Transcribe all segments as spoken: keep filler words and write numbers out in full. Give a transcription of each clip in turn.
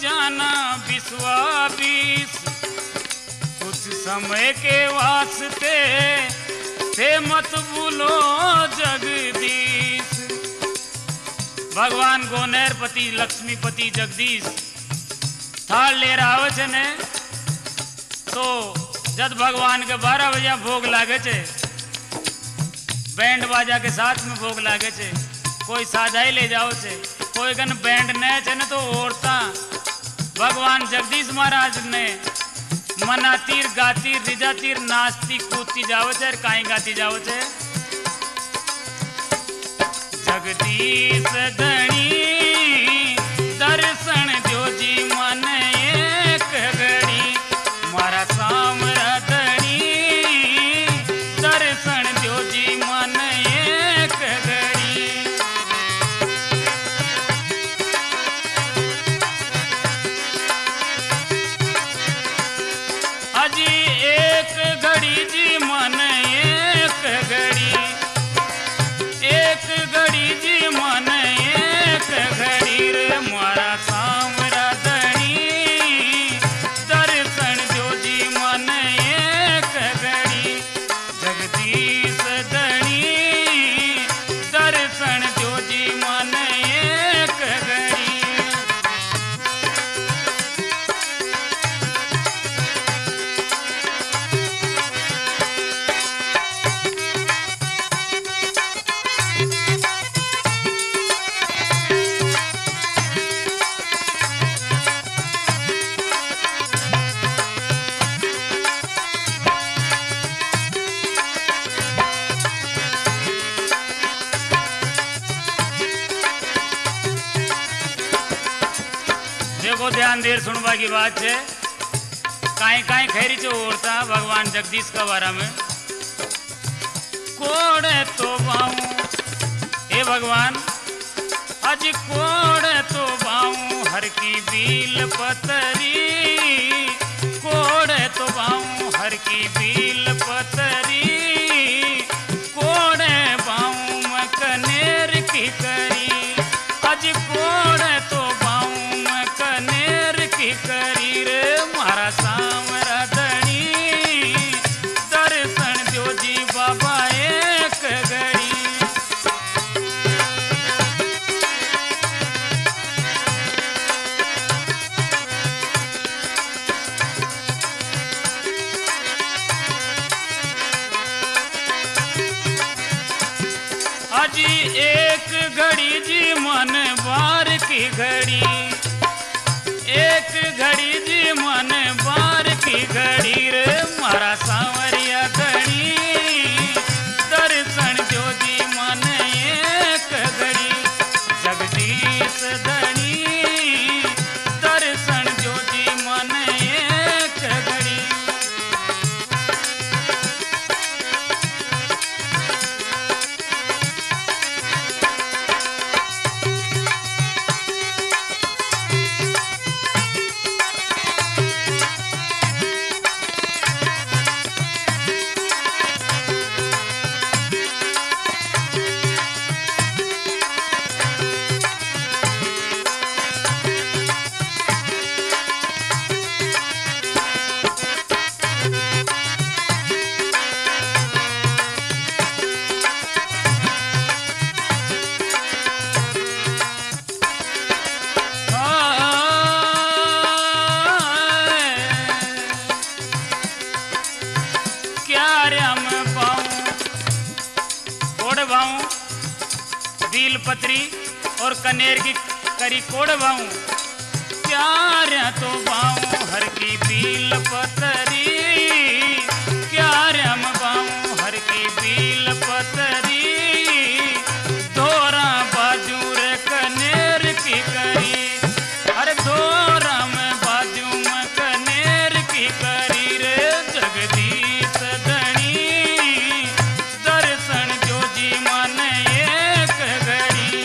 जाना विश्वास, कुछ समय के वास्ते थे मत भूलो जगदीश। भगवान गोनेरपति लक्ष्मीपति जगदीश थाल ले आवे छे ने तो जब भगवान के बारह बजे भोग लागे छे, बैंड बाजा के साथ में भोग लागे छे, कोई साजाई ले जाओ छे, कोई गन बैंड न छे ने तो औरता भगवान जगदीश महाराज ने मनातीर गातीर रिजातीर नाचती कूदती जावे छे। काई गाती जावे छे? जगदीश धणी दर्शन दो जी मन एक घड़ी, मारा सामरा धणी दर्शन दो जी मन एक घड़ी। अजी एक घड़ी जी मन एक घड़ी, एक घड़ी जी मन एक घड़ी रे मारा सामरा धणी दर्शन दो जी मन एक घड़ी। जगदीश धणी दर्शन दो जी मन एक घड़ी। देखो ध्यान देर सुनवा की बात है। काई काई खैरी चो औरता भगवान जगदीश का बारा में कोड़े तो बाऊं ए भगवान, अज कोड़े तो बाऊं हर की बील पतरी, कोड़े तो बाऊं हर की बील पतरी, कोड़े बाऊं मकनेर की करी, अज कोड़े तो करी रे मारा सामरा धणी दर्शन दो जी बाबा एक घड़ी। अजी एक घड़ी जी मन बार की घड़ी, एक घड़ी जी मन बार की घड़ी रे मारा सांवरिया धणी दर्शन जो जी मन एक घड़ी। जगदीश धणी दर्शन जो जी मन एक घड़ी। बील पत्री और कनेर की करी कोड़ बाऊं, प्यार तो बाऊं हर की बील पतरी, प्यार हम बाऊं हर की बील पतरी, धोरा बाजू रे कनेर की करी, अरे धोरा में बाजू में कनेर की करी रे। जगदीश धणी दर्शन जो जी मन एक घड़ी।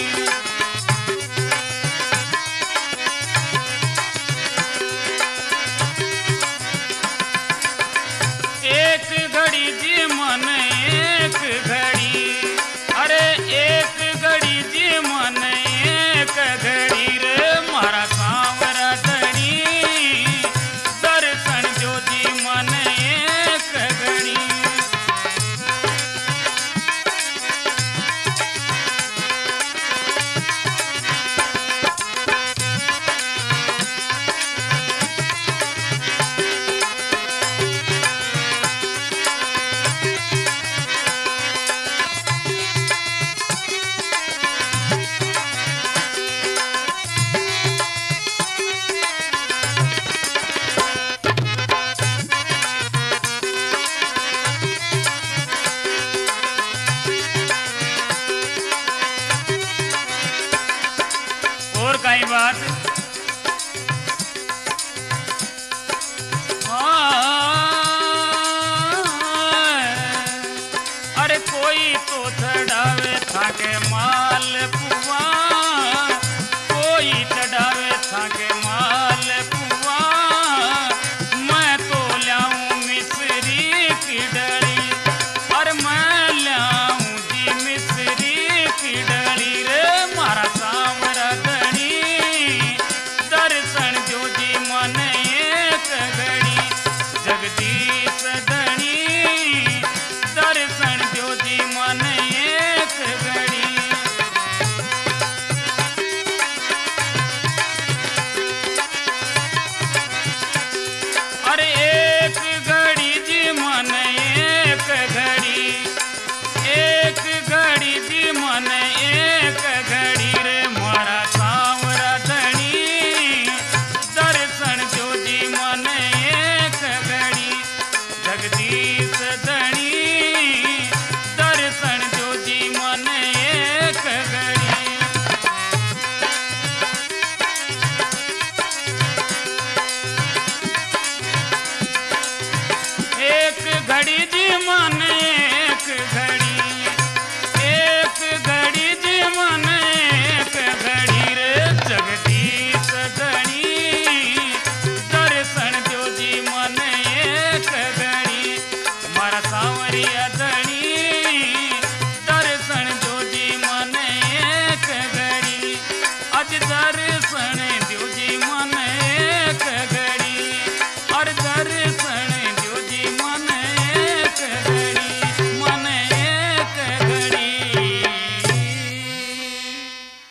आई बात